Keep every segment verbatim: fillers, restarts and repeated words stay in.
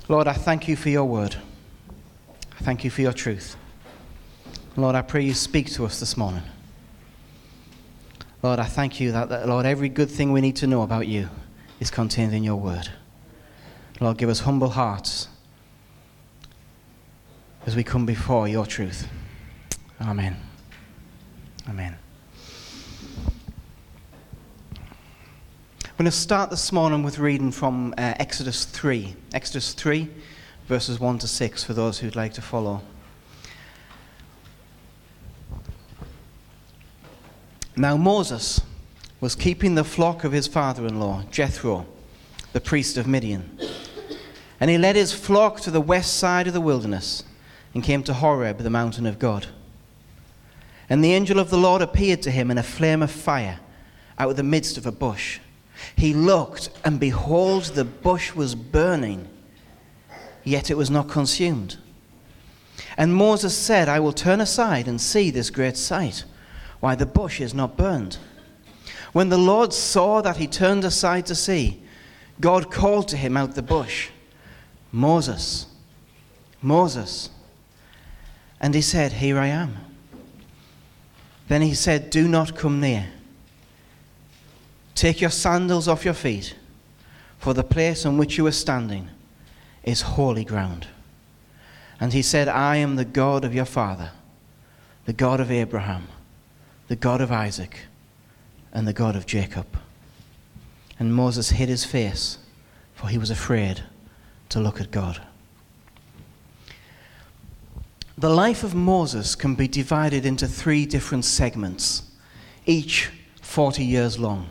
Lord, I thank you for your word. I thank you for your truth. Lord, I pray you speak to us this morning. Lord, I thank you that, that, Lord, every good thing we need to know about you is contained in your word. Lord, give us humble hearts as we come before your truth. Amen. Amen. I'm going to start this morning with reading from uh, Exodus three. Exodus three, verses one to six, for those who'd like to follow. Now Moses was keeping the flock of his father-in-law, Jethro, the priest of Midian. And he led his flock to the west side of the wilderness and came to Horeb, the mountain of God. And the angel of the Lord appeared to him in a flame of fire out of the midst of a bush. He looked, and behold, the bush was burning, yet it was not consumed. And Moses said, I will turn aside and see this great sight, why the bush is not burned. When the Lord saw that he turned aside to see, God called to him out the bush, Moses, Moses. And he said, Here I am. Then he said, Do not come near. Take your sandals off your feet, for the place on which you are standing is holy ground. And he said, I am the God of your father, the God of Abraham, the God of Isaac, and the God of Jacob. And Moses hid his face, for he was afraid to look at God. The life of Moses can be divided into three different segments, each forty years long.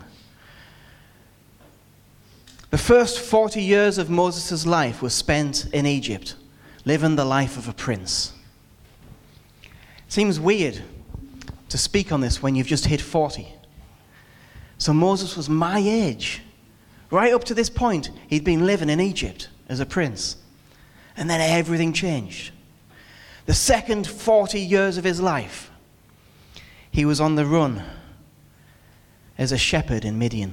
The first forty years of Moses' life was spent in Egypt, living the life of a prince. It seems weird to speak on this when you've just hit forty. So Moses was my age. Right up to this point, he'd been living in Egypt as a prince. And then everything changed. The second forty years of his life, he was on the run as a shepherd in Midian.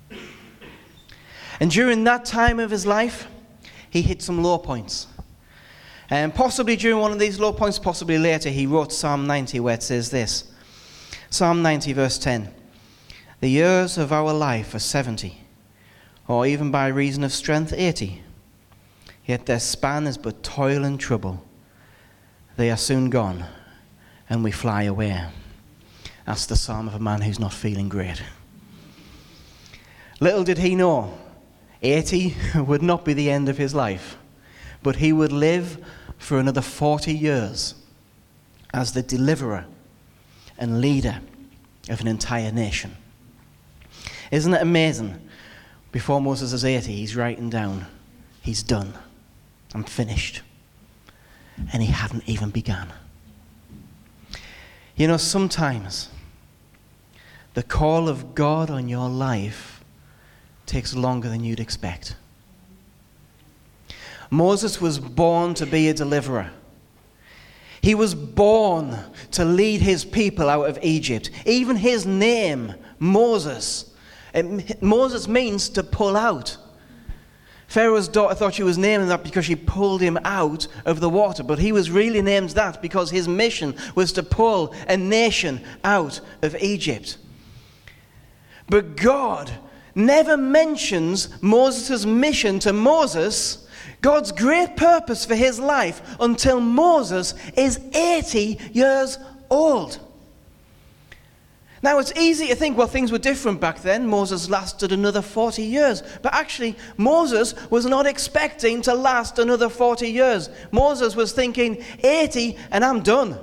And during that time of his life, he hit some low points. And possibly during one of these low points, possibly later, he wrote Psalm ninety, where it says this. Psalm ninety, verse ten. The years of our life are seventy, or even by reason of strength, eighty. Yet their span is but toil and trouble. They are soon gone, and we fly away. That's the psalm of a man who's not feeling great. Little did he know, eighty would not be the end of his life, but he would live for another forty years as the deliverer and leader of an entire nation. Isn't it amazing? Before Moses is eighty, he's writing down, he's done. I'm finished. And he hadn't even begun. You know, sometimes the call of God on your life takes longer than you'd expect. Moses was born to be a deliverer. He was born to lead his people out of Egypt. Even his name, Moses, it, Moses means to pull out. Pharaoh's daughter thought she was naming that because she pulled him out of the water, but he was really named that because his mission was to pull a nation out of Egypt. But God never mentions Moses' mission to Moses, God's great purpose for his life, until Moses is eighty years old. Now, it's easy to think, well, things were different back then. Moses lasted another forty years. But actually, Moses was not expecting to last another forty years. Moses was thinking, eighty and I'm done.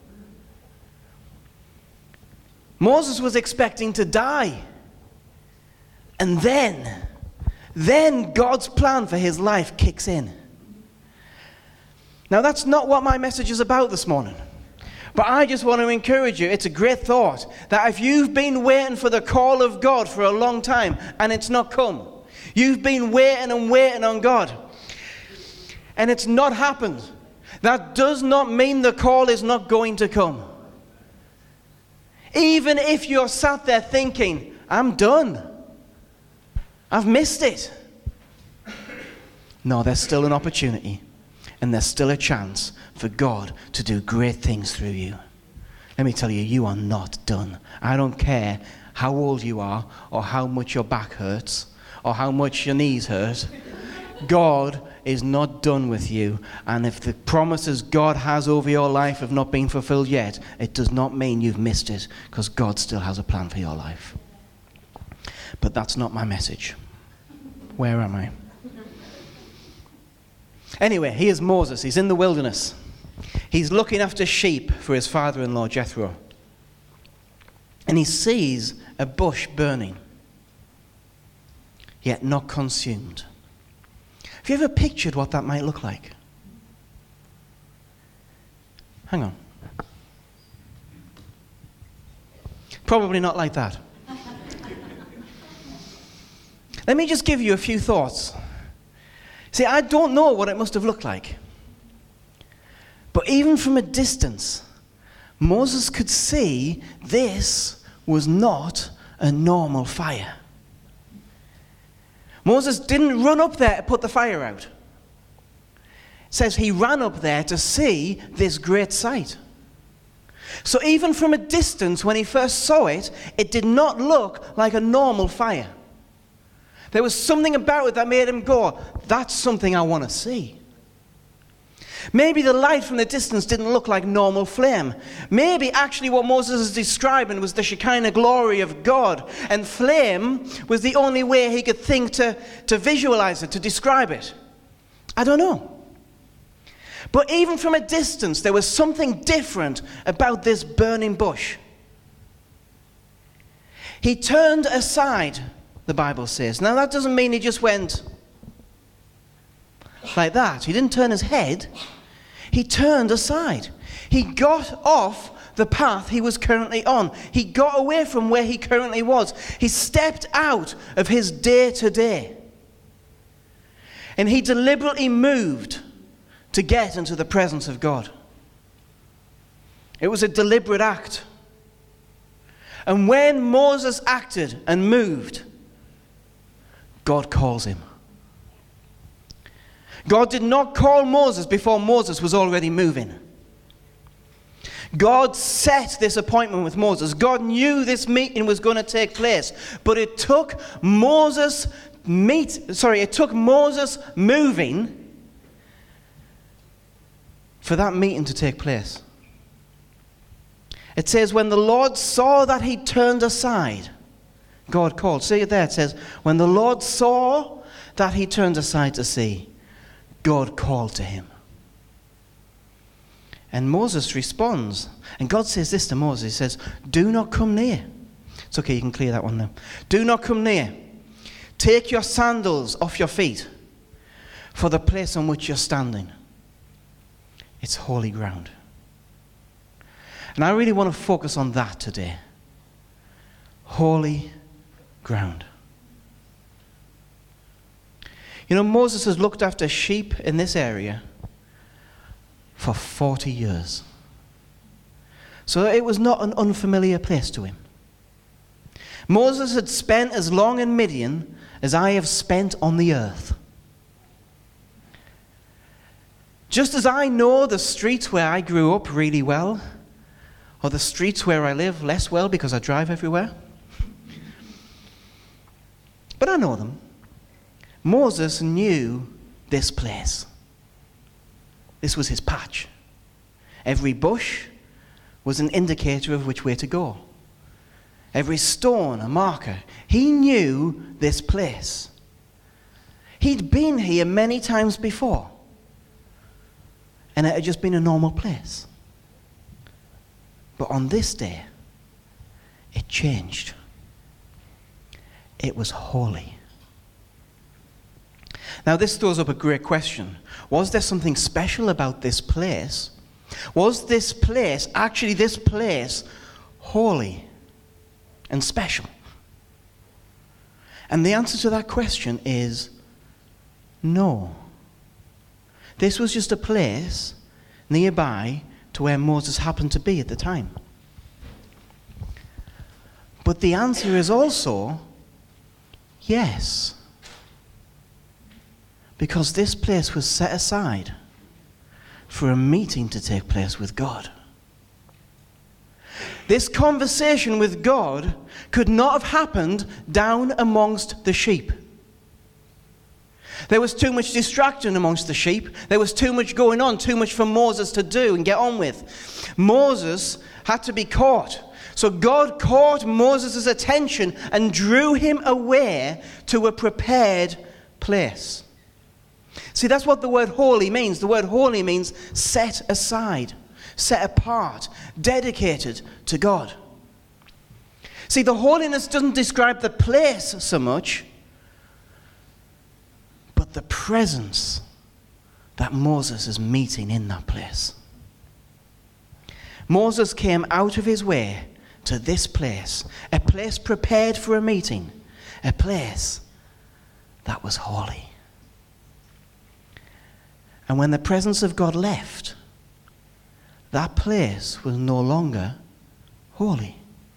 Moses was expecting to die. And then, then God's plan for his life kicks in. Now, that's not what my message is about this morning. But I just want to encourage you, it's a great thought, that if you've been waiting for the call of God for a long time and it's not come, you've been waiting and waiting on God and it's not happened, that does not mean the call is not going to come. Even if you're sat there thinking, I'm done, I've missed it. No, there's still an opportunity, and there's still a chance for God to do great things through you. Let me tell you, you are not done. I don't care how old you are, or how much your back hurts, or how much your knees hurt. God is not done with you. And if the promises God has over your life have not been fulfilled yet, it does not mean you've missed it, because God still has a plan for your life. But that's not my message. Where am I? Anyway, here's Moses. He's in the wilderness. He's looking after sheep for his father-in-law, Jethro. And he sees a bush burning, yet not consumed. Have you ever pictured what that might look like? Hang on. Probably not like that. Let me just give you a few thoughts. See, I don't know what it must have looked like. But even from a distance, Moses could see this was not a normal fire. Moses didn't run up there to put the fire out. It says he ran up there to see this great sight. So even from a distance, when he first saw it, it did not look like a normal fire. There was something about it that made him go, that's something I want to see. Maybe the light from the distance didn't look like normal flame. Maybe actually what Moses is describing was the Shekinah glory of God, and flame was the only way he could think to, to visualize it, to describe it. I don't know. But even from a distance, there was something different about this burning bush. He turned aside, the Bible says. Now that doesn't mean he just went like that. He didn't turn his head. He turned aside. He got off the path he was currently on. He got away from where he currently was. He stepped out of his day-to-day. And he deliberately moved to get into the presence of God. It was a deliberate act. And when Moses acted and moved, God calls him. God did not call Moses before Moses was already moving. God set this appointment with Moses. God knew this meeting was going to take place, but it took Moses meet sorry, it took Moses moving for that meeting to take place. It says, when the Lord saw that he turned aside, God called. See it there, it says, when the Lord saw that he turned aside to see, God called to him. And Moses responds. And God says this to Moses. He says, do not come near. It's okay, you can clear that one now. Do not come near. Take your sandals off your feet, for the place on which you're standing, it's holy ground. And I really want to focus on that today. Holy ground. You know, Moses has looked after sheep in this area for forty years. So it was not an unfamiliar place to him. Moses had spent as long in Midian as I have spent on the earth. Just as I know the streets where I grew up really well, or the streets where I live less well because I drive everywhere, but I know them. Moses knew this place. This was his patch. Every bush was an indicator of which way to go. Every stone a marker. He knew this place. He'd been here many times before, and it had just been a normal place. But on this day, it changed. It was holy. Now this throws up a great question. Was there something special about this place? Was this place, actually this place, holy and special? And the answer to that question is no. This was just a place nearby to where Moses happened to be at the time. But the answer is also yes. Because this place was set aside for a meeting to take place with God. This conversation with God could not have happened down amongst the sheep. There was too much distraction amongst the sheep. There was too much going on, too much for Moses to do and get on with. Moses had to be caught. So God caught Moses' attention and drew him away to a prepared place. See, that's what the word holy means. The word holy means set aside, set apart, dedicated to God. See, the holiness doesn't describe the place so much, but the presence that Moses is meeting in that place. Moses came out of his way to this place, a place prepared for a meeting, a place that was holy. And when the presence of God left, that place was no longer holy.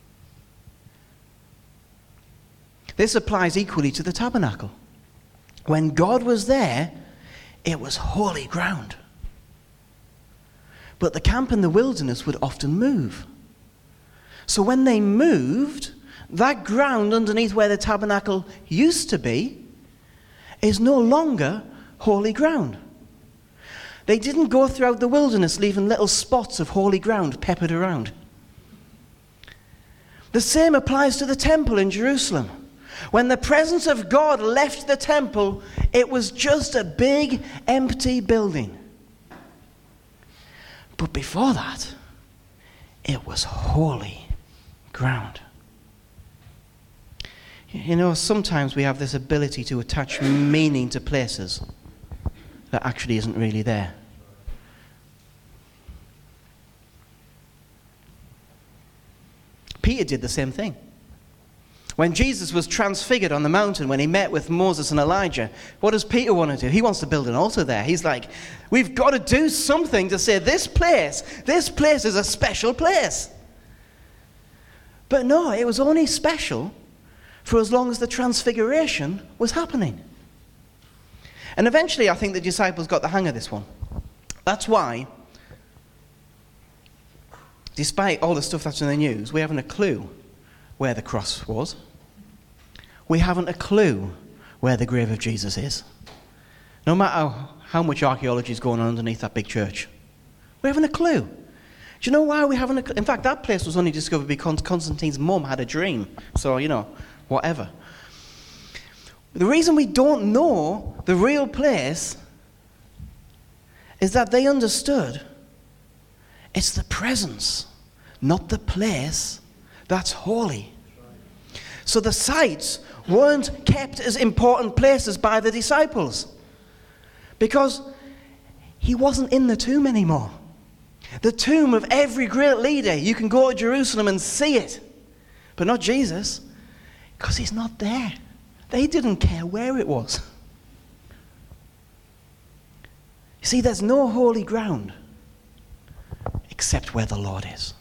This applies equally to the tabernacle. When God was there, it was holy ground. But the camp in the wilderness would often move. So when they moved, that ground underneath where the tabernacle used to be is no longer holy ground. They didn't go throughout the wilderness leaving little spots of holy ground peppered around. The same applies to the temple in Jerusalem. When the presence of God left the temple, it was just a big, empty building. But before that, it was holy ground. You know, sometimes we have this ability to attach meaning to places that actually isn't really there. Peter did the same thing. When Jesus was transfigured on the mountain, when he met with Moses and Elijah, what does Peter want to do? He wants to build an altar there. He's like, we've got to do something to say this place, this place is a special place. But no, it was only special for as long as the transfiguration was happening. And eventually, I think the disciples got the hang of this one. That's why, despite all the stuff that's in the news, we haven't a clue where the cross was. We haven't a clue where the grave of Jesus is. No matter how much archaeology is going on underneath that big church. We haven't a clue. Do you know why we haven't a clue? In fact, that place was only discovered because Constantine's mum had a dream. So, you know, whatever. The reason we don't know the real place is that they understood it's the presence, not the place, that's holy. So the sites weren't kept as important places by the disciples because he wasn't in the tomb anymore. The tomb of every great leader, you can go to Jerusalem and see it, but not Jesus, because he's not there. They didn't care where it was. You see, there's no holy ground except where the Lord is.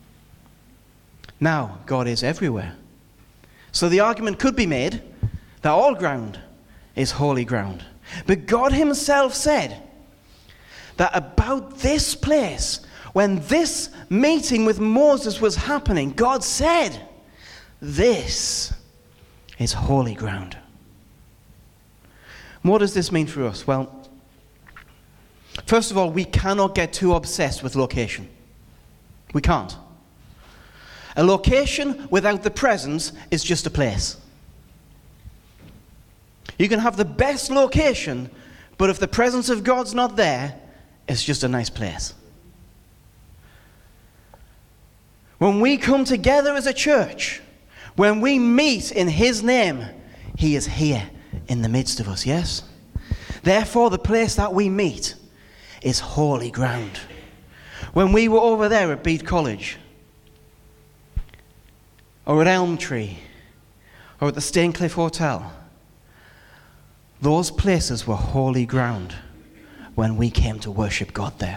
Now, God is everywhere. So the argument could be made that all ground is holy ground. But God himself said that about this place, when this meeting with Moses was happening, God said, this is holy ground. What does this mean for us? Well, first of all, we cannot get too obsessed with location. We can't. A location without the presence is just a place. You can have the best location, but if the presence of God's not there, it's just a nice place. When we come together as a church, when we meet in his name, he is here in the midst of us, yes? Therefore, the place that we meet is holy ground. When we were over there at Bede College, or at Elm Tree, or at the Staincliffe Hotel, those places were holy ground when we came to worship God there.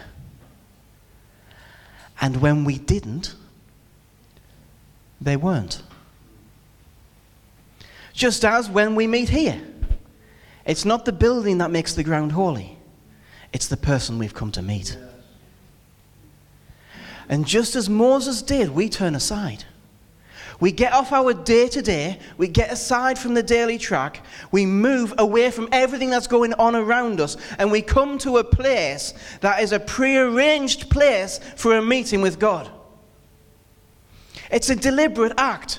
And when we didn't, they weren't. Just as when we meet here, It's not the building that makes the ground holy. It's the person we've come to meet. And just as Moses did, we turn aside. We get off our day-to-day, we get aside from the daily track, we move away from everything that's going on around us, and we come to a place that is a prearranged place for a meeting with God. It's a deliberate act.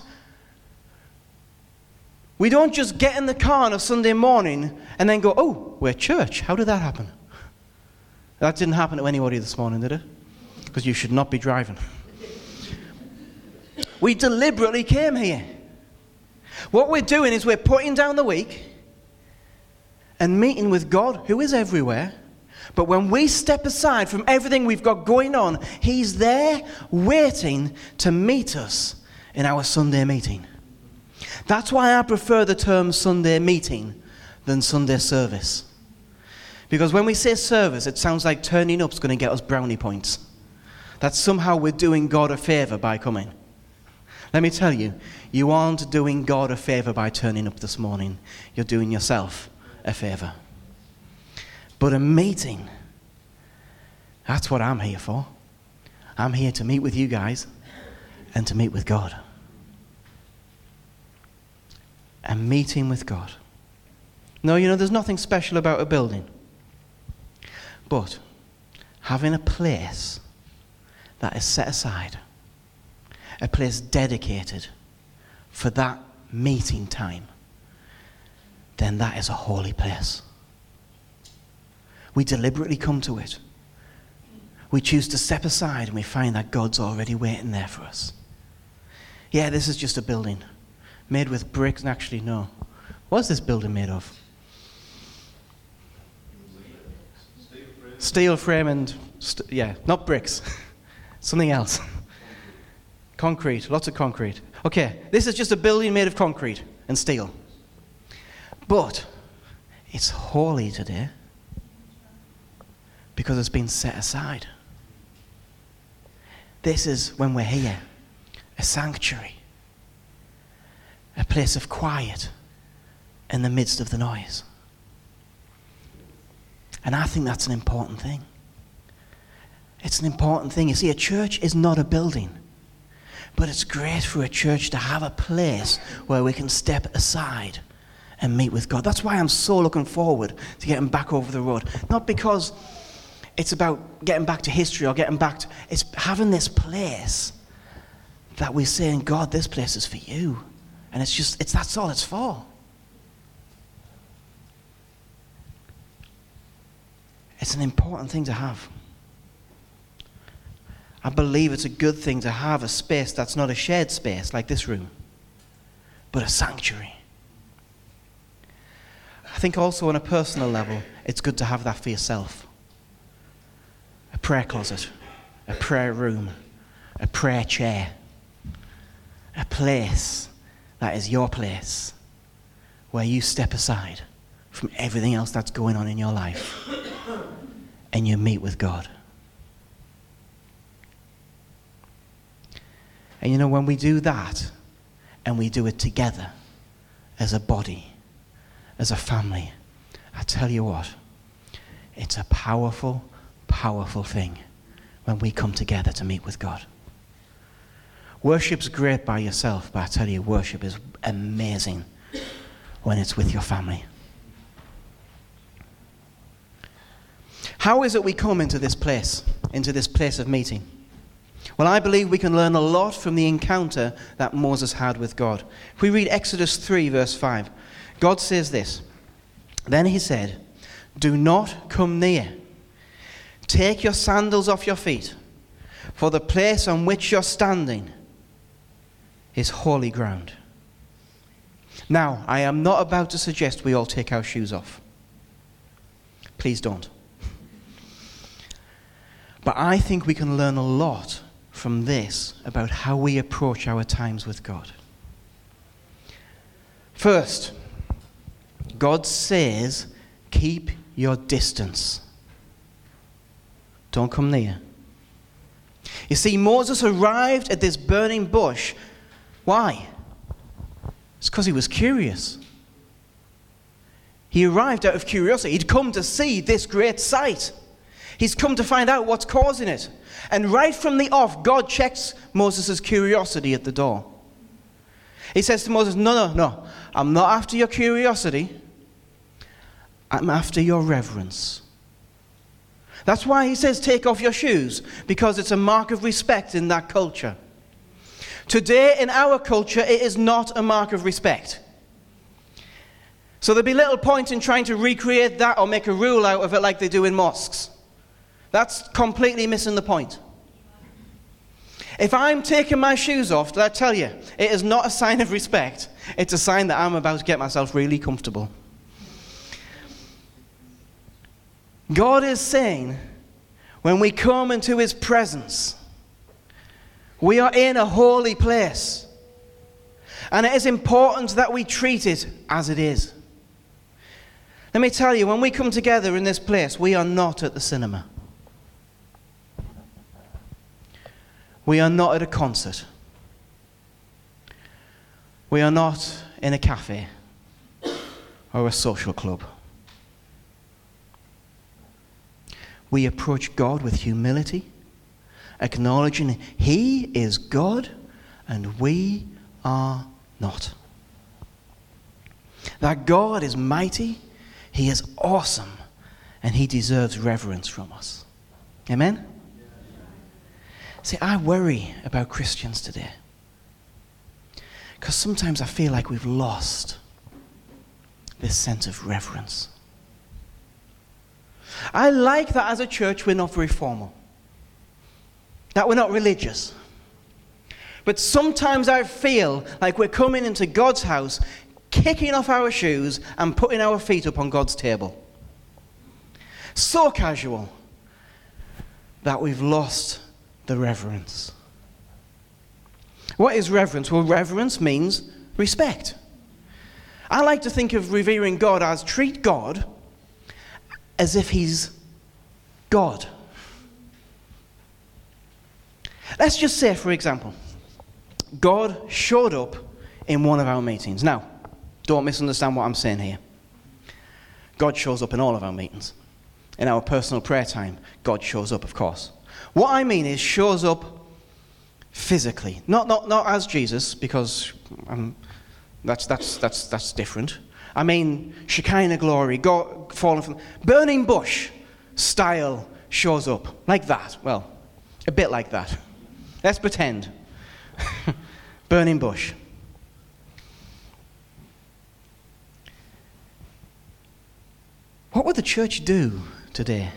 We don't just get in the car on a Sunday morning and then go, oh, we're church. How did that happen? That didn't happen to anybody this morning, did it? Because you should not be driving. We deliberately came here. What we're doing is we're putting down the week and meeting with God, who is everywhere. But when we step aside from everything we've got going on, He's there waiting to meet us in our Sunday meeting. That's why I prefer the term Sunday meeting than Sunday service. Because when we say service, it sounds like turning up is going to get us brownie points. That somehow we're doing God a favor by coming. Let me tell you, you aren't doing God a favor by turning up this morning. You're doing yourself a favor. But a meeting, that's what I'm here for. I'm here to meet with you guys and to meet with God. A meeting with God. No, you know, there's nothing special about a building. But having a place that is set aside, a place dedicated for that meeting time, then that is a holy place. We deliberately come to it. We choose to step aside and we find that God's already waiting there for us. Yeah, this is just a building made with bricks. Actually, no. What's this building made of? Steel frame, Steel frame and, st- yeah, not bricks. Something else. Concrete, lots of concrete. Okay, this is just a building made of concrete and steel. But it's holy today because it's been set aside. This is when we're here, a sanctuary, a place of quiet in the midst of the noise. And I think that's an important thing. It's an important thing. You see, a church is not a building. But it's great for a church to have a place where we can step aside and meet with God. That's why I'm so looking forward to getting back over the road. Not because it's about getting back to history or getting back to... It's having this place that we're saying, God, this place is for you. And it's just, it's that's all it's for. It's an important thing to have. I believe it's a good thing to have a space that's not a shared space like this room, but a sanctuary. I think also on a personal level, it's good to have that for yourself. A prayer closet, a prayer room, a prayer chair, a place that is your place where you step aside from everything else that's going on in your life and you meet with God. And you know, when we do that, and we do it together, as a body, as a family, I tell you what, it's a powerful, powerful thing when we come together to meet with God. Worship's great by yourself, but I tell you, worship is amazing when it's with your family. How is it we come into this place, into this place of meeting? Well, I believe we can learn a lot from the encounter that Moses had with God. If we read Exodus three, verse five, God says this, "Then he said, 'Do not come near. Take your sandals off your feet, for the place on which you're standing is holy ground.'" Now, I am not about to suggest we all take our shoes off. Please don't. But I think we can learn a lot from this about how we approach our times with God. First, God says, keep your distance. Don't come near. You see, Moses arrived at this burning bush. Why? It's because he was curious. He arrived out of curiosity. He'd come to see this great sight. He's come to find out what's causing it. And right from the off, God checks Moses' curiosity at the door. He says to Moses, no, no, no. I'm not after your curiosity. I'm after your reverence. That's why he says take off your shoes, because it's a mark of respect in that culture. Today, in our culture, it is not a mark of respect. So there'd be little point in trying to recreate that or make a rule out of it like they do in mosques. That's completely missing the point. If I'm taking my shoes off, did I tell you, it is not a sign of respect. It's a sign that I'm about to get myself really comfortable. God is saying, when we come into his presence, we are in a holy place. And it is important that we treat it as it is. Let me tell you, when we come together in this place, we are not at the cinema. We are not at a concert. We are not in a cafe or a social club. We approach God with humility, acknowledging he is God and we are not. That God is mighty, he is awesome, and he deserves reverence from us. Amen? See, I worry about Christians today, because sometimes I feel like we've lost this sense of reverence. I like that as a church we're not very formal, that we're not religious. But sometimes I feel like we're coming into God's house, kicking off our shoes and putting our feet up on God's table. So casual that we've lost the reverence. What is reverence? Well, reverence means respect. I like to think of revering God as treat God as if he's God. Let's just say, for example, God showed up in one of our meetings. Now, don't misunderstand what I'm saying here. God shows up in all of our meetings. In our personal prayer time, God shows up, of course. What I mean is shows up physically. Not not not as Jesus, because um, that's that's that's that's different. I mean Shekinah glory, God falling from burning bush style shows up like that. Well, a bit like that. Let's pretend. Burning bush. What would the church do today?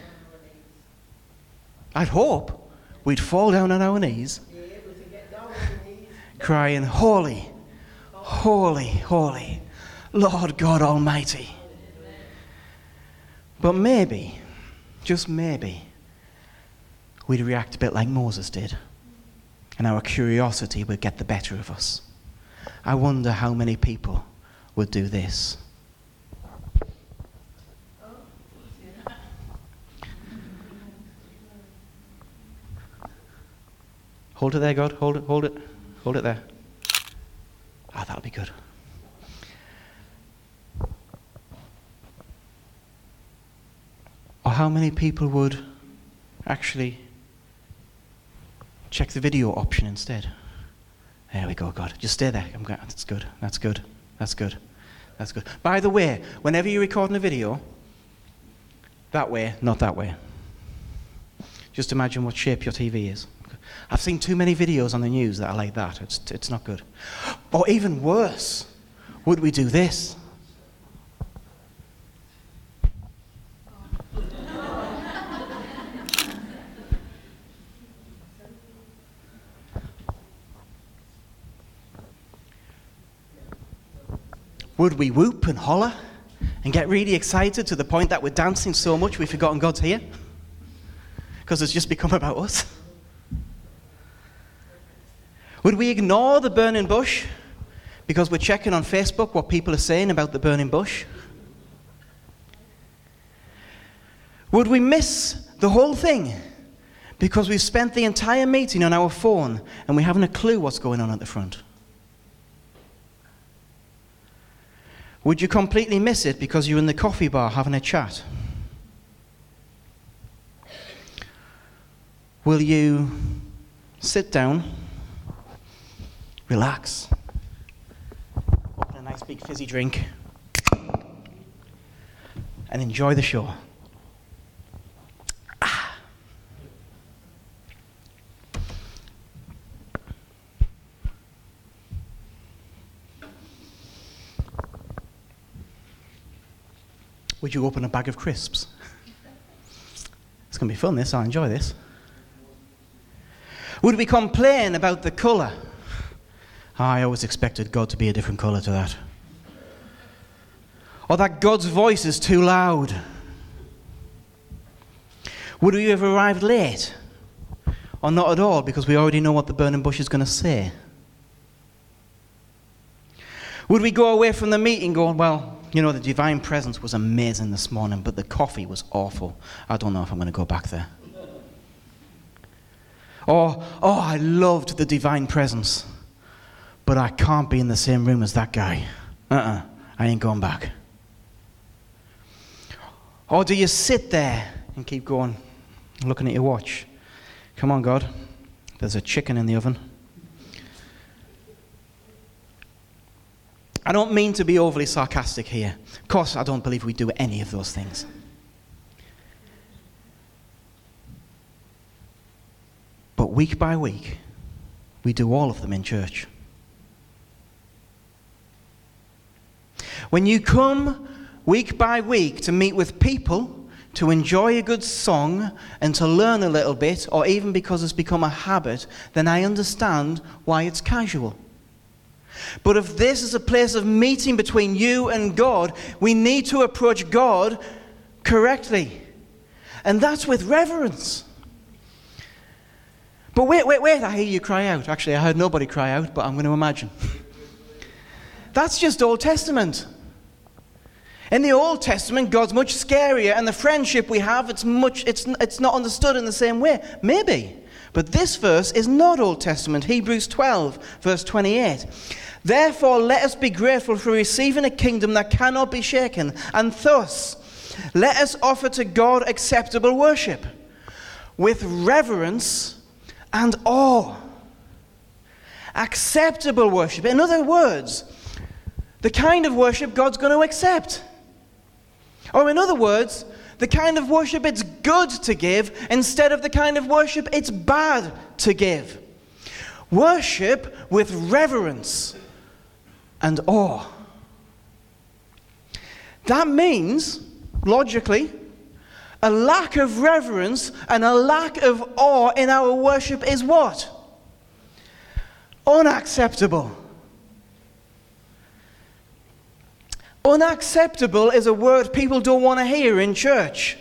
I'd hope we'd fall down on our knees, crying, holy, holy, holy, Lord God Almighty. But maybe, just maybe, we'd react a bit like Moses did, and our curiosity would get the better of us. I wonder how many people would do this. Hold it there, God. Hold it, hold it. Hold it there. Ah, oh, that'll be good. Or how many people would actually check the video option instead? There we go, God. Just stay there. I'm going, that's good. That's good. That's good. That's good. By the way, whenever you're recording a video, that way, not that way. Just imagine what shape your T V is. I've seen too many videos on the news that are like that. It's, it's not good. Or even worse, would we do this? Would we whoop and holler and get really excited to the point that we're dancing so much we've forgotten God's here? Because it's just become about us. Would we ignore the burning bush because we're checking on Facebook what people are saying about the burning bush? Would we miss the whole thing because we've spent the entire meeting on our phone and we haven't a clue what's going on at the front? Would you completely miss it because you're in the coffee bar having a chat? Will you sit down, relax, open a nice big fizzy drink, and enjoy the show? Ah. Would you open a bag of crisps? It's going to be fun, this. I'll enjoy this. Would we complain about the colour? Oh, I always expected God to be a different colour to that. Or that God's voice is too loud. Would we have arrived late? Or not at all, because we already know what the burning bush is going to say? Would we go away from the meeting going, well, you know, the divine presence was amazing this morning, but the coffee was awful. I don't know if I'm going to go back there. Or, oh, I loved the divine presence, but I can't be in the same room as that guy. Uh-uh, I ain't going back. Or do you sit there and keep going, looking at your watch? Come on, God, there's a chicken in the oven. I don't mean to be overly sarcastic here. Of course, I don't believe we do any of those things. But week by week, we do all of them in church. When you come week by week to meet with people, to enjoy a good song, and to learn a little bit, or even because it's become a habit, then I understand why it's casual. But if this is a place of meeting between you and God, we need to approach God correctly. And that's with reverence. But wait, wait, wait, I hear you cry out. Actually, I heard nobody cry out, but I'm going to imagine. That's just Old Testament. In the Old Testament, God's much scarier, and the friendship we have, it's much, it's, it's not understood in the same way. Maybe. But this verse is not Old Testament. Hebrews twelve, verse twenty-eight. Therefore, let us be grateful for receiving a kingdom that cannot be shaken, and thus, let us offer to God acceptable worship, with reverence and awe. Acceptable worship. In other words, the kind of worship God's going to accept. Or in other words, the kind of worship it's good to give instead of the kind of worship it's bad to give. Worship with reverence and awe. That means, logically, a lack of reverence and a lack of awe in our worship is what? Unacceptable. Unacceptable is a word people don't want to hear in church.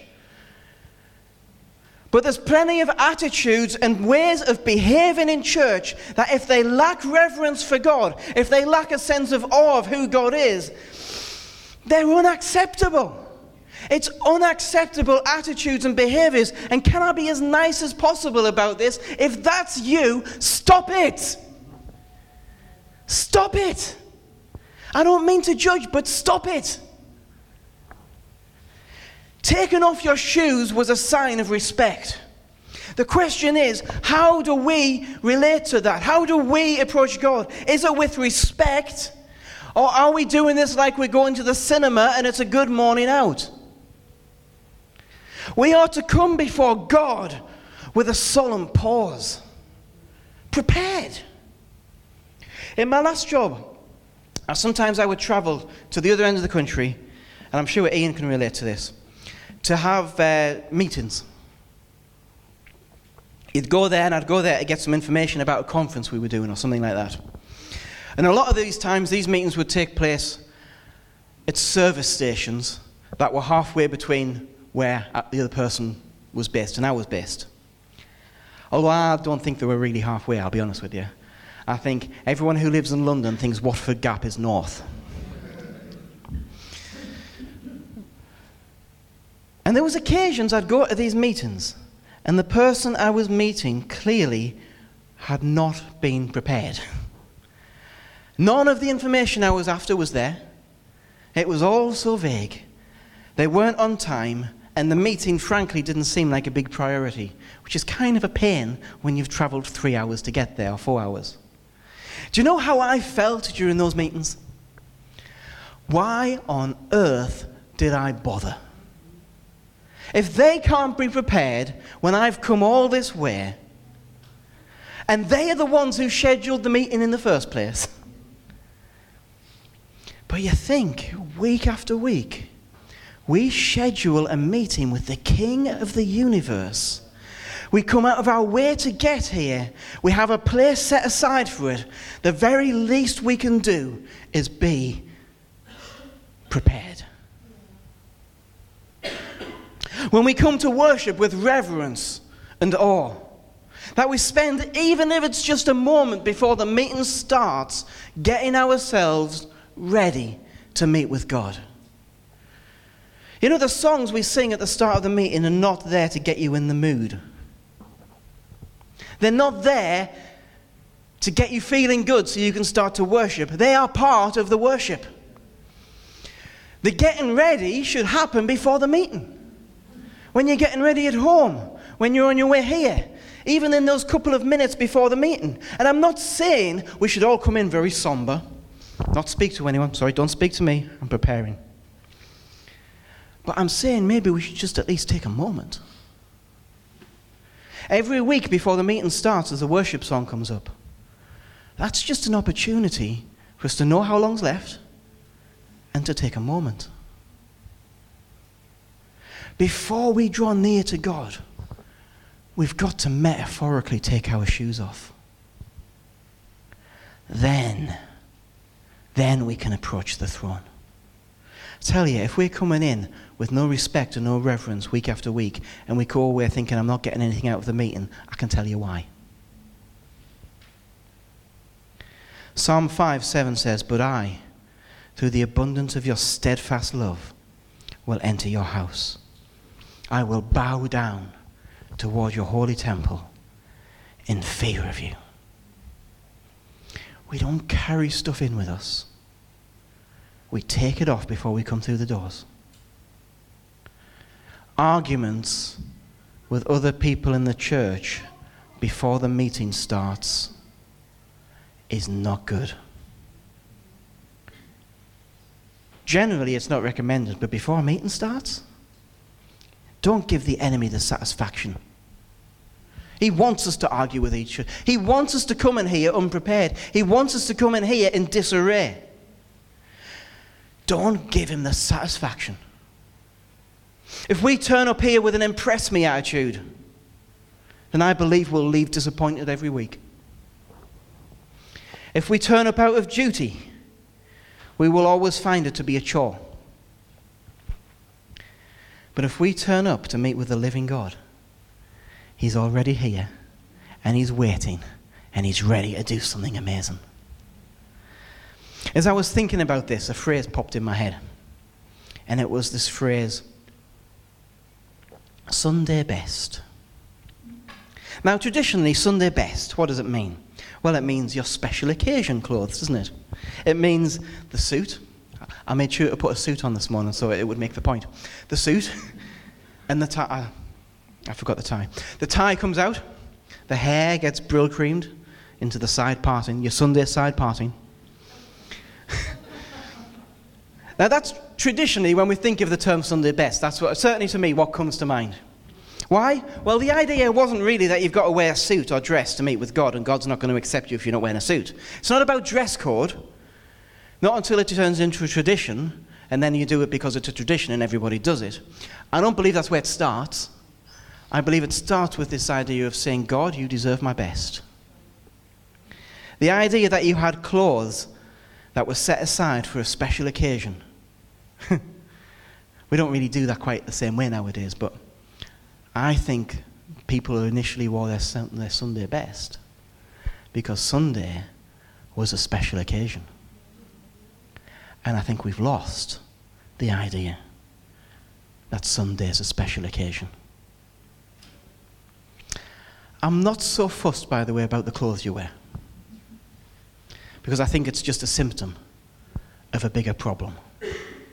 But there's plenty of attitudes and ways of behaving in church that if they lack reverence for God, if they lack a sense of awe of who God is, they're unacceptable. It's unacceptable attitudes and behaviors. And can I be as nice as possible about this? If that's you, stop it. Stop it. I don't mean to judge, but stop it. Taking off your shoes was a sign of respect. The question is, how do we relate to that? How do we approach God? Is it with respect? Or are we doing this like we're going to the cinema and it's a good morning out? We are to come before God with a solemn pause. Prepared. In my last job, sometimes I would travel to the other end of the country, and I'm sure Ian can relate to this, to have uh, meetings. You'd go there, and I'd go there to get some information about a conference we were doing or something like that. And a lot of these times, these meetings would take place at service stations that were halfway between where the other person was based and I was based. Although I don't think they were really halfway, I'll be honest with you. I think everyone who lives in London thinks Watford Gap is north. And there was occasions I'd go to these meetings, and the person I was meeting clearly had not been prepared. None of the information I was after was there. It was all so vague. They weren't on time, and the meeting, frankly, didn't seem like a big priority, which is kind of a pain when you've travelled three hours to get there, or four hours. Do you know how I felt during those meetings? Why on earth did I bother? If they can't be prepared when I've come all this way, and they are the ones who scheduled the meeting in the first place. But you think, week after week, we schedule a meeting with the King of the universe. We come out of our way to get here. We have a place set aside for it. The very least we can do is be prepared. When we come to worship with reverence and awe, that we spend, even if it's just a moment before the meeting starts, getting ourselves ready to meet with God. You know, the songs we sing at the start of the meeting are not there to get you in the mood. They're not there to get you feeling good so you can start to worship. They are part of the worship. The getting ready should happen before the meeting. When you're getting ready at home, when you're on your way here, even in those couple of minutes before the meeting. And I'm not saying we should all come in very somber. Not speak to anyone. Sorry, don't speak to me. I'm preparing. But I'm saying maybe we should just at least take a moment. Every week before the meeting starts, as the worship song comes up, that's just an opportunity for us to know how long's left and to take a moment. Before we draw near to God, we've got to metaphorically take our shoes off. Then, then we can approach the throne. I tell you, if we're coming in with no respect and no reverence week after week, and we go away thinking I'm not getting anything out of the meeting, I can tell you why. Psalm five seven says, "But I, through the abundance of your steadfast love, will enter your house. I will bow down toward your holy temple in fear of you." We don't carry stuff in with us. We take it off before we come through the doors. Arguments with other people in the church before the meeting starts is not good. Generally, it's not recommended, but before a meeting starts, don't give the enemy the satisfaction. He wants us to argue with each other. He wants us to come in here unprepared. He wants us to come in here in disarray. Don't give him the satisfaction. If we turn up here with an impress me attitude, then I believe we'll leave disappointed every week. If we turn up out of duty, we will always find it to be a chore. But if we turn up to meet with the living God, he's already here, and he's waiting, and he's ready to do something amazing. As I was thinking about this, a phrase popped in my head. And it was this phrase, Sunday best. Now, traditionally, Sunday best, what does it mean? Well, it means your special occasion clothes, doesn't it? It means the suit. I made sure to put a suit on this morning so it would make the point. The suit and the tie. I forgot the tie. The tie comes out. The hair gets brill creamed into the side parting, your Sunday side parting. Now that's traditionally when we think of the term Sunday best. That's what, certainly to me, what comes to mind. Why? Well, the idea wasn't really that you've got to wear a suit or dress to meet with God, and God's not going to accept you if you're not wearing a suit. It's not about dress code. Not until it turns into a tradition, and then you do it because it's a tradition and everybody does it. I don't believe that's where it starts. I believe it starts with this idea of saying, God, you deserve my best. The idea that you had clothes that were set aside for a special occasion. We don't really do that quite the same way nowadays, but I think people initially wore their, their Sunday best because Sunday was a special occasion. And I think we've lost the idea that Sunday is a special occasion. I'm not so fussed, by the way, about the clothes you wear, because I think it's just a symptom of a bigger problem.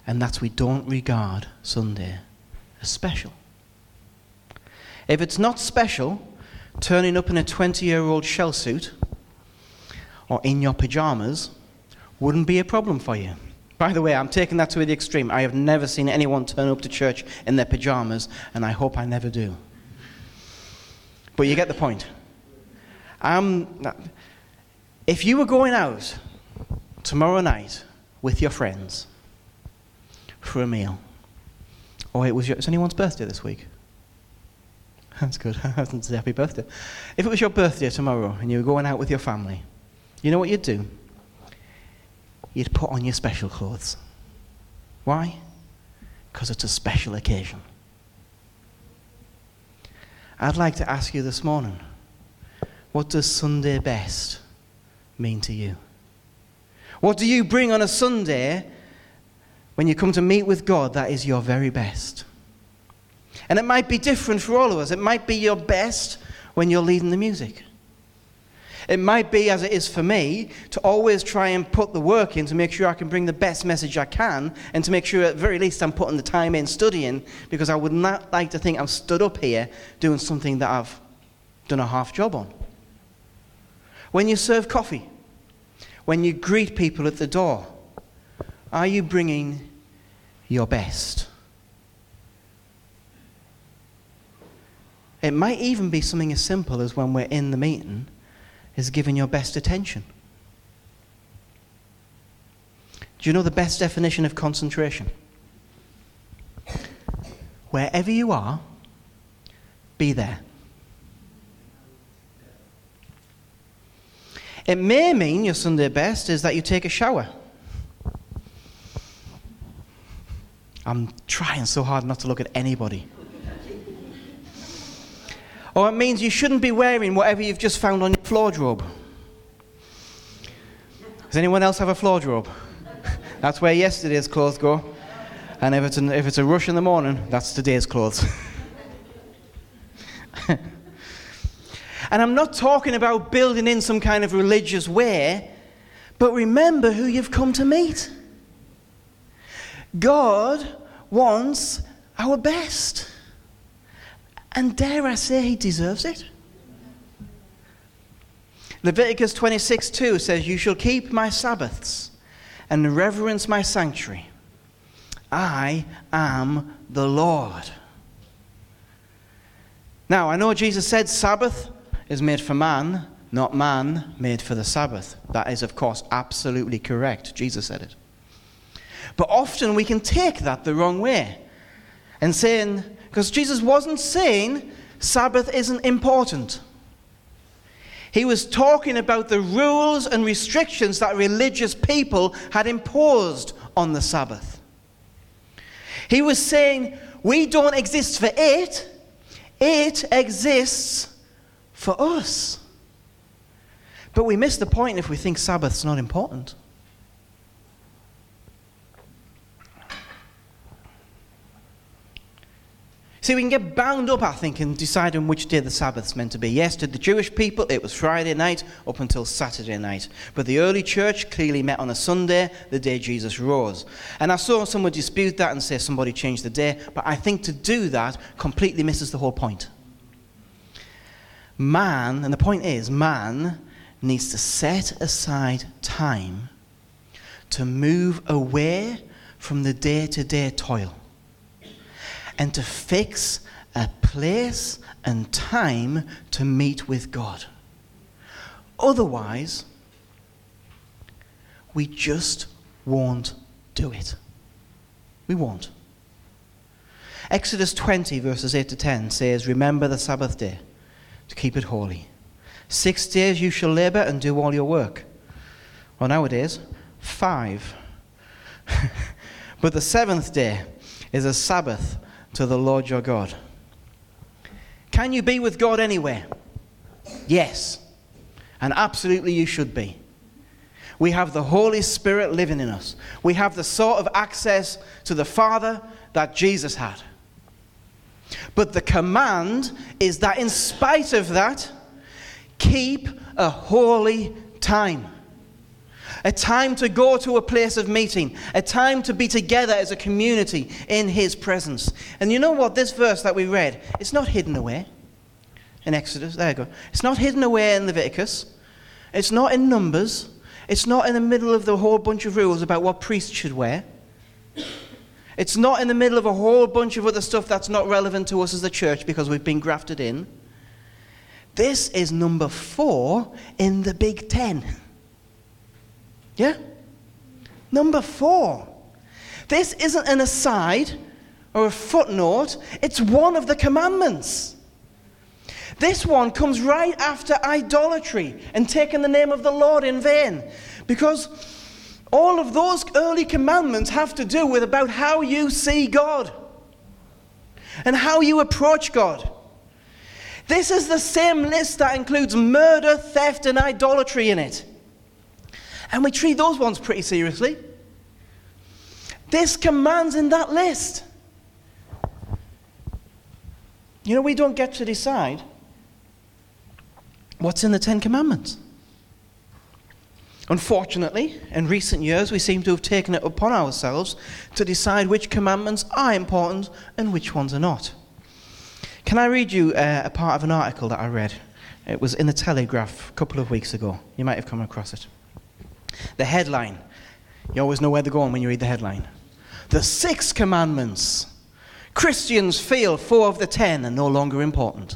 And that's we don't regard Sunday as special. If it's not special, turning up in a twenty-year-old shell suit or in your pajamas wouldn't be a problem for you. By the way, I'm taking that to the extreme. I have never seen anyone turn up to church in their pajamas, and I hope I never do. But you get the point. Um, if you were going out tomorrow night with your friends for a meal, or it was your, it's anyone's birthday this week? That's good. I wasn't say happy birthday. If it was your birthday tomorrow and you were going out with your family, you know what you'd do? You'd put on your special clothes. Why? Because it's a special occasion. I'd like to ask you this morning, what does Sunday best mean to you? What do you bring on a Sunday when you come to meet with God that is your very best? And it might be different for all of us. It might be your best when you're leading the music. It might be, as it is for me, to always try and put the work in to make sure I can bring the best message I can, and to make sure at the very least I'm putting the time in studying, because I would not like to think I'm stood up here doing something that I've done a half job on. When you serve coffee, when you greet people at the door, are you bringing your best? It might even be something as simple as when we're in the meeting, is giving your best attention. Do you know the best definition of concentration? Wherever you are, be there. It may mean your Sunday best is that you take a shower. I'm trying so hard not to look at anybody. Or it means you shouldn't be wearing whatever you've just found on your floor robe. Does anyone else have a floor robe? That's where yesterday's clothes go. And if it's, an, if it's a rush in the morning, that's today's clothes. And I'm not talking about building in some kind of religious wear, but remember who you've come to meet. God wants our best. And dare I say, he deserves it. Leviticus twenty-six two says, "You shall keep my Sabbaths and reverence my sanctuary. I am the Lord." Now, I know Jesus said Sabbath is made for man, not man made for the Sabbath. That is, of course, absolutely correct. Jesus said it. But often we can take that the wrong way. And saying, because Jesus wasn't saying Sabbath isn't important. He was talking about the rules and restrictions that religious people had imposed on the Sabbath. He was saying, we don't exist for it, it exists for us. But we miss the point if we think Sabbath's not important. See, we can get bound up, I think, in deciding which day the Sabbath's meant to be. Yes, to the Jewish people, it was Friday night up until Saturday night. But the early church clearly met on a Sunday, the day Jesus rose. And I saw someone dispute that and say somebody changed the day. But I think to do that completely misses the whole point. Man, and the point is, man needs to set aside time to move away from the day-to-day toil, and to fix a place and time to meet with God. Otherwise, we just won't do it. We won't. Exodus twenty, verses eight to ten says, "Remember the Sabbath day, to keep it holy. Six days you shall labor and do all your work." Well, nowadays, five. But the seventh day is a Sabbath to the Lord your God. Can you be with God anywhere? Yes. And absolutely you should be. We have the Holy Spirit living in us. We have the sort of access to the Father that Jesus had. But the command is that in spite of that, keep a holy time. A time to go to a place of meeting. A time to be together as a community in his presence. And you know what? This verse that we read, it's not hidden away in Exodus. There you go. It's not hidden away in Leviticus. It's not in Numbers. It's not in the middle of the whole bunch of rules about what priests should wear. It's not in the middle of a whole bunch of other stuff that's not relevant to us as the church because we've been grafted in. This is number four in the Big Ten. Yeah? Number four. This isn't an aside or a footnote. It's one of the commandments. This one comes right after idolatry and taking the name of the Lord in vain. Because all of those early commandments have to do with about how you see God and how you approach God. This is the same list that includes murder, theft, and idolatry in it. And we treat those ones pretty seriously. This command's in that list. You know, we don't get to decide what's in the Ten Commandments. Unfortunately, in recent years, we seem to have taken it upon ourselves to decide which commandments are important and which ones are not. Can I read you uh, a part of an article that I read? It was in the Telegraph a couple of weeks ago. You might have come across it. The headline. You always know where they're going when you read the headline. The Six Commandments. Christians feel four of the ten are no longer important.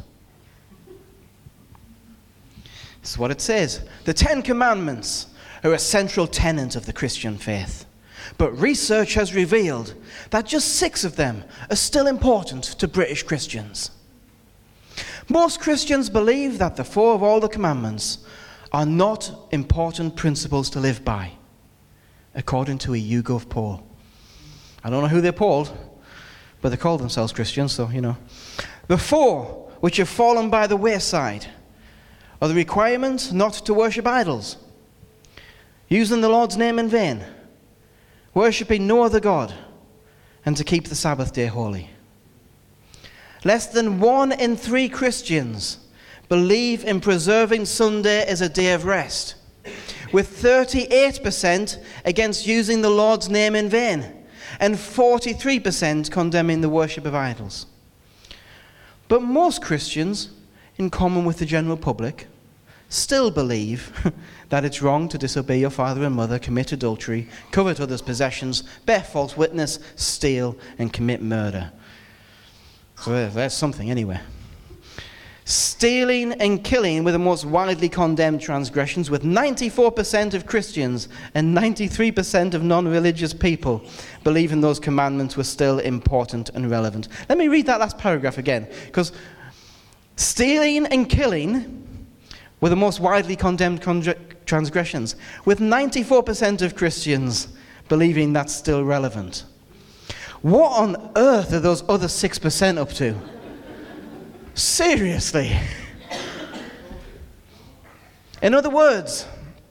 This is what it says. The Ten Commandments are a central tenet of the Christian faith. But research has revealed that just six of them are still important to British Christians. Most Christians believe that the four of all the commandments are not important principles to live by, according to a YouGov poll. I don't know who they polled, but they call themselves Christians, so you know. The four which have fallen by the wayside are the requirement not to worship idols, using the Lord's name in vain, worshipping no other God, and to keep the Sabbath day holy. Less than one in three Christians believe in preserving Sunday as a day of rest, with thirty-eight percent against using the Lord's name in vain, and forty-three percent condemning the worship of idols. But most Christians, in common with the general public, still believe that it's wrong to disobey your father and mother, commit adultery, covet others' possessions, bear false witness, steal, and commit murder. So there's something anyway. Stealing and killing were the most widely condemned transgressions, with ninety-four percent of Christians and ninety-three percent of non-religious people believing those commandments were still important and relevant. Let me read that last paragraph again, because stealing and killing were the most widely condemned con- transgressions, with ninety-four percent of Christians believing that's still relevant. What on earth are those other six percent up to? Seriously. In other words,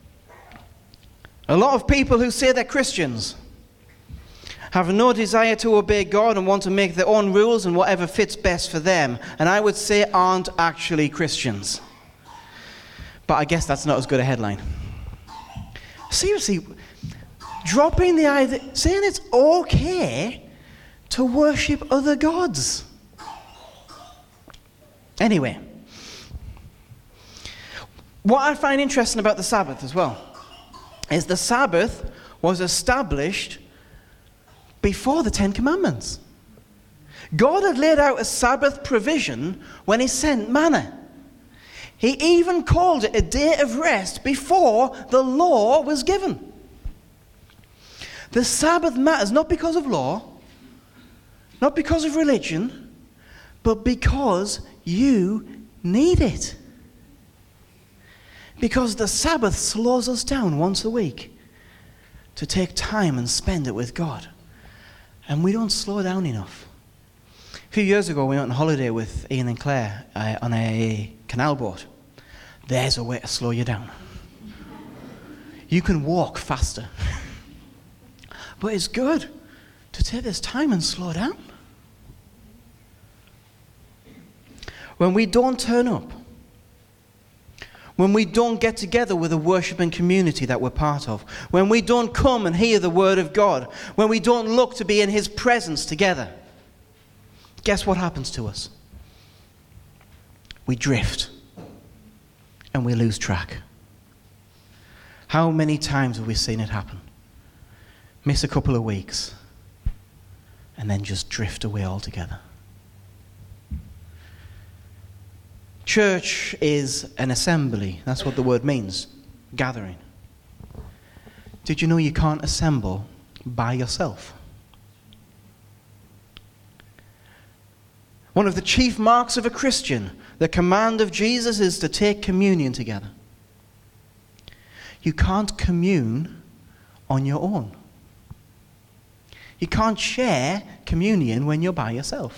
a lot of people who say they're Christians have no desire to obey God and want to make their own rules and whatever fits best for them, and I would say aren't actually Christians. But I guess that's not as good a headline. Seriously, dropping the idea, saying it's okay to worship other gods. Anyway, what I find interesting about the Sabbath as well is the Sabbath was established before the Ten Commandments. God had laid out a Sabbath provision when he sent manna. He even called it a day of rest before the law was given. The Sabbath matters not because of law, not because of religion, but because you need it. Because the Sabbath slows us down once a week to take time and spend it with God. And we don't slow down enough. A few years ago, we went on holiday with Ian and Claire uh, on a canal boat. There's a way to slow you down. You can walk faster. But it's good to take this time and slow down. When we don't turn up, When we don't get together with a worshiping community that we're part of. When we don't come and hear the word of God. When we don't look to be in his presence together. Guess what happens to us? We drift. And we lose track. How many times have we seen it happen? Miss a couple of weeks. And then just drift away altogether. Church is an assembly. That's what the word means. Gathering. Did you know you can't assemble by yourself? One of the chief marks of a Christian, the command of Jesus, is to take communion together. You can't commune on your own. You can't share communion when you're by yourself.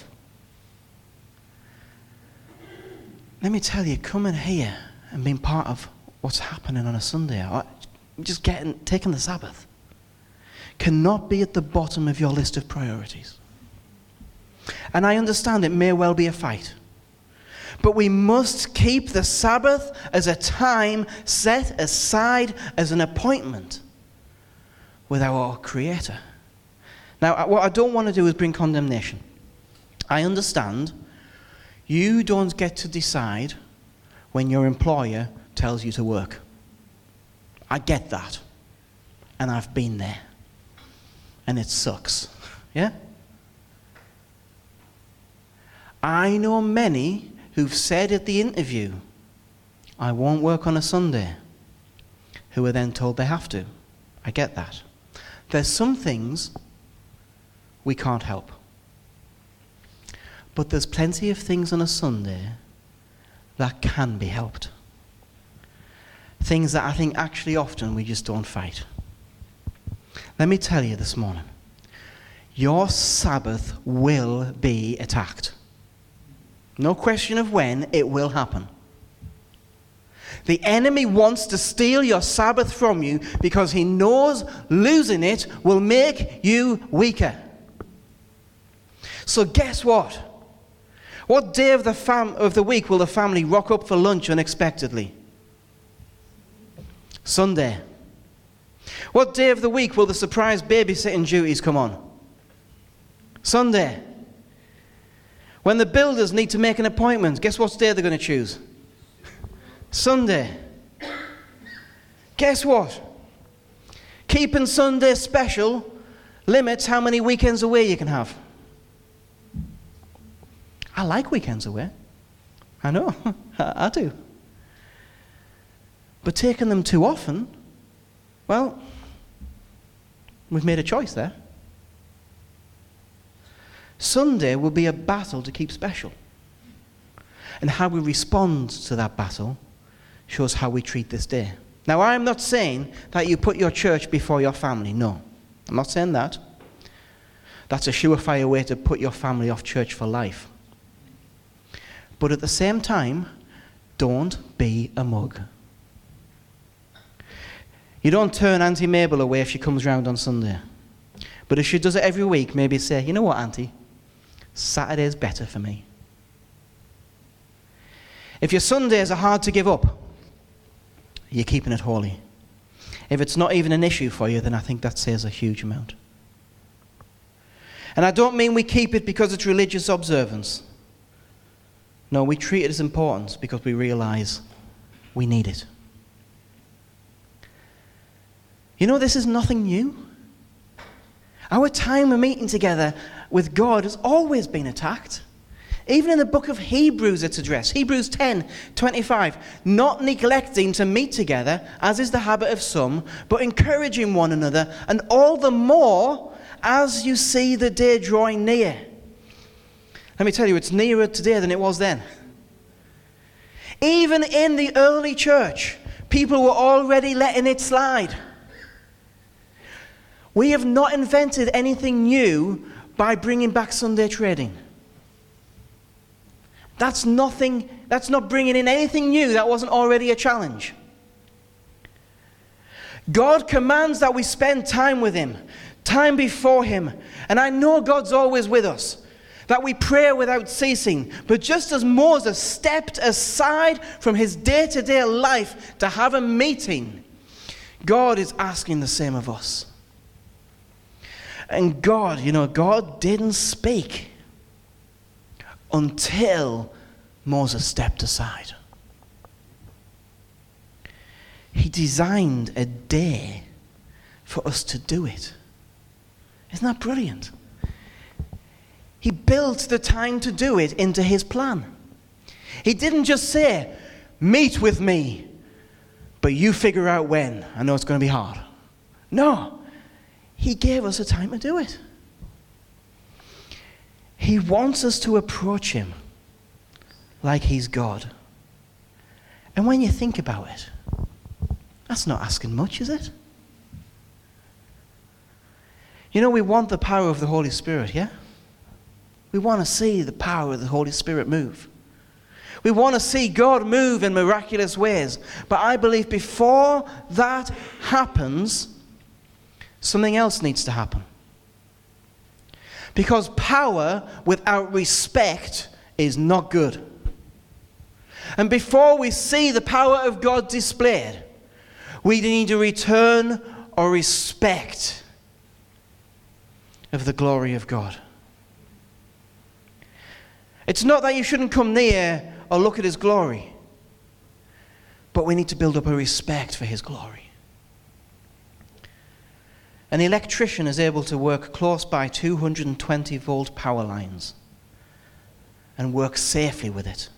Let me tell you, coming here and being part of what's happening on a Sunday, or just getting taking the Sabbath, cannot be at the bottom of your list of priorities. And I understand it may well be a fight. But we must keep the Sabbath as a time set aside as an appointment with our Creator. Now, what I don't want to do is bring condemnation. I understand you don't get to decide when your employer tells you to work. I get that. And I've been there. And it sucks. Yeah? I know many who've said at the interview, I won't work on a Sunday, who are then told they have to. I get that. There's some things we can't help. But there's plenty of things on a Sunday that can be helped. Things that I think actually often we just don't fight. Let me tell you this morning, your Sabbath will be attacked. No question of when, it will happen. The enemy wants to steal your Sabbath from you because he knows losing it will make you weaker. So guess what? What day of the, fam- of the week will the family rock up for lunch unexpectedly? Sunday. What day of the week will the surprise babysitting duties come on? Sunday. When the builders need to make an appointment, guess what day they're going to choose? Sunday. Guess what? Keeping Sunday special limits how many weekends away you can have. I like weekends away. I know. I do. But taking them too often, well, we've made a choice there. Sunday will be a battle to keep special. And how we respond to that battle shows how we treat this day. Now, I'm not saying that you put your church before your family. No, I'm not saying that. That's a surefire way to put your family off church for life. But at the same time, don't be a mug. You don't turn Auntie Mabel away if she comes round on Sunday. But if she does it every week, maybe say, you know what, Auntie? Saturday's better for me. If your Sundays are hard to give up, you're keeping it holy. If it's not even an issue for you, then I think that says a huge amount. And I don't mean we keep it because it's religious observance. No, we treat it as important because we realize we need it. You know, this is nothing new. Our time of meeting together with God has always been attacked. Even in the book of Hebrews it's addressed. Hebrews ten twenty-five. Not neglecting to meet together, as is the habit of some, but encouraging one another, and all the more as you see the day drawing near. Let me tell you, it's nearer today than it was then. Even in the early church, people were already letting it slide. We have not invented anything new by bringing back Sunday trading. That's nothing, that's not bringing in anything new that wasn't already a challenge. God commands that we spend time with Him, time before Him. And I know God's always with us. that we pray without ceasing. But just as Moses stepped aside from his day-to-day life to have a meeting, God is asking the same of us. And God, you know, God didn't speak until Moses stepped aside. He designed a day for us to do it. Isn't that brilliant? He built the time to do it into his plan. He didn't just say, meet with me, but you figure out when. I know it's going to be hard. No. He gave us a time to do it. He wants us to approach him like he's God. And when you think about it, that's not asking much, is it? You know, we want the power of the Holy Spirit, yeah? We want to see the power of the Holy Spirit move. We want to see God move in miraculous ways. But I believe before that happens, something else needs to happen. Because power without respect is not good. And before we see the power of God displayed, we need a return or respect of the glory of God. It's not that you shouldn't come near or look at his glory, but we need to build up a respect for his glory. An electrician is able to work close by two hundred twenty volt power lines and work safely with it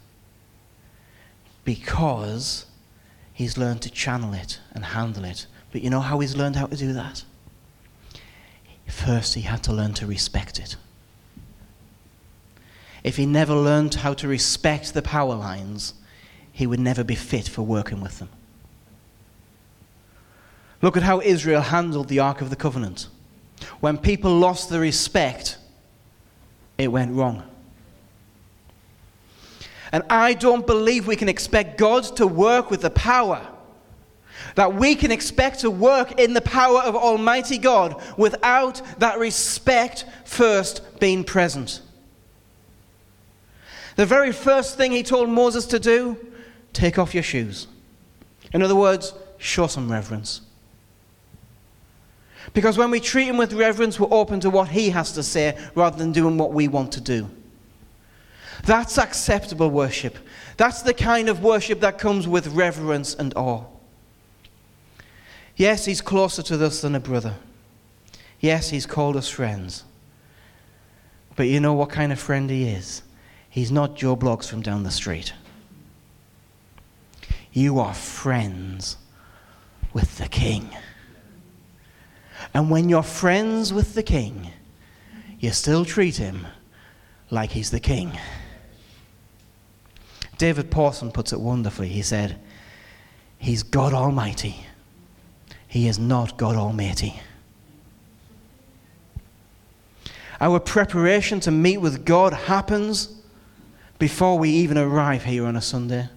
because he's learned to channel it and handle it. But you know how he's learned how to do that? First, he had to learn to respect it. If he never learned how to respect the power lines, he would never be fit for working with them. Look at how Israel handled the Ark of the Covenant. When people lost the respect, it went wrong. And I don't believe we can expect God to work with the power that we can expect to work in the power of Almighty God without that respect first being present. The very first thing he told Moses to do, take off your shoes. In other words, show some reverence. Because when we treat him with reverence, we're open to what he has to say rather than doing what we want to do. That's acceptable worship. That's the kind of worship that comes with reverence and awe. Yes, he's closer to us than a brother. Yes, he's called us friends. But you know what kind of friend he is? He's not Joe Bloggs from down the street. You are friends with the King. And when you're friends with the King, you still treat him like he's the King. David Pawson puts it wonderfully. He said, he's God Almighty. He is not God Almighty. Our preparation to meet with God happens before we even arrive here on a Sunday.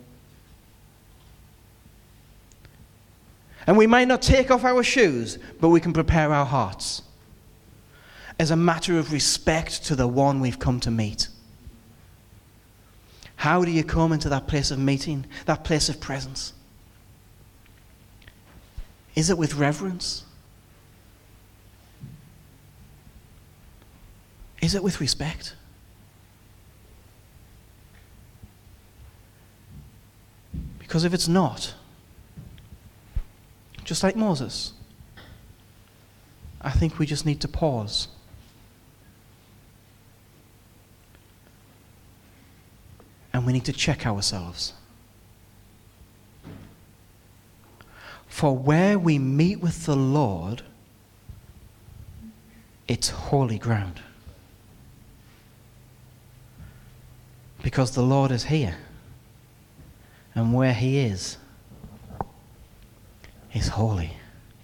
And we might not take off our shoes, but we can prepare our hearts as a matter of respect to the one we've come to meet. How do you come into that place of meeting, that place of presence? Is it with reverence? Is it with respect? Because if it's not, just like Moses, I think we just need to pause. And we need to check ourselves. For where we meet with the Lord, it's holy ground. Because the Lord is here. And where he is, is holy.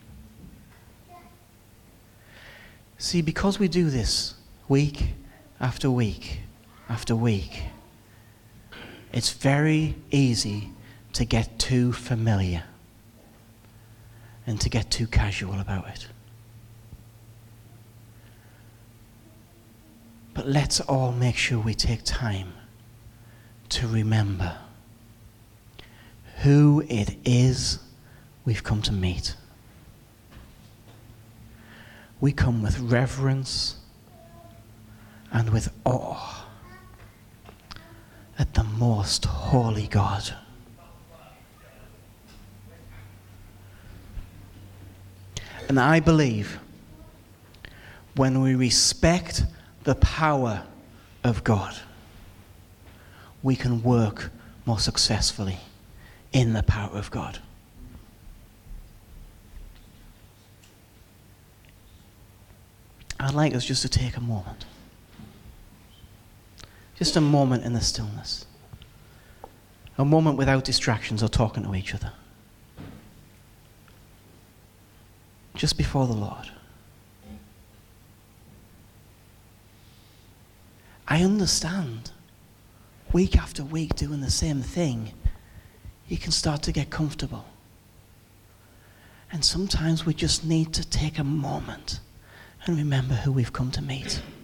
See, because we do this week after week after week, it's very easy to get too familiar and to get too casual about it. But let's all make sure we take time to remember who it is we've come to meet. We come with reverence and with awe at the most holy God. And I believe when we respect the power of God, we can work more successfully in the power of God. I'd like us just to take a moment. Just a moment in the stillness. A moment without distractions or talking to each other. Just before the Lord. I understand. Week after week doing the same thing, you can start to get comfortable. And sometimes we just need to take a moment and remember who we've come to meet.